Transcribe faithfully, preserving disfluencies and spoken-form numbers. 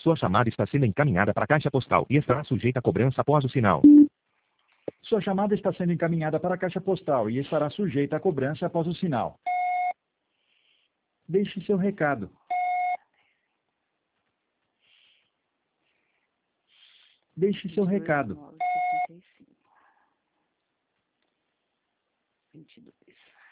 Sua chamada está sendo encaminhada para a caixa postal e estará sujeita a cobrança após o sinal. Sua chamada está sendo encaminhada para a caixa postal e estará sujeita a cobrança após o sinal. Deixe seu recado. Deixe seu recado. vinte e dois.